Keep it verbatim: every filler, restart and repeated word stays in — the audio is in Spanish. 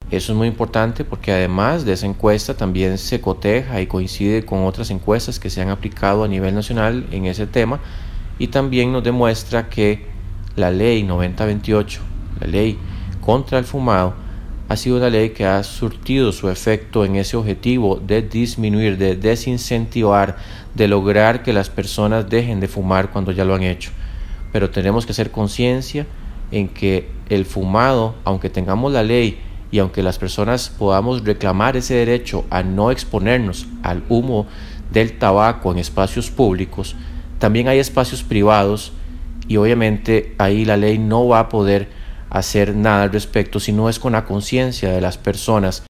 Eso es muy importante porque además de esa encuesta también se coteja y coincide con otras encuestas que se han aplicado a nivel nacional en ese tema, y también nos demuestra que la ley noventa veintiocho, la ley contra el fumado, ha sido una ley que ha surtido su efecto en ese objetivo de disminuir, de desincentivar, de lograr que las personas dejen de fumar cuando ya lo han hecho. Pero tenemos que hacer conciencia en que el fumado, aunque tengamos la ley y aunque las personas podamos reclamar ese derecho a no exponernos al humo del tabaco en espacios públicos, también hay espacios privados, y obviamente ahí la ley no va a poder hacer nada al respecto si no es con la conciencia de las personas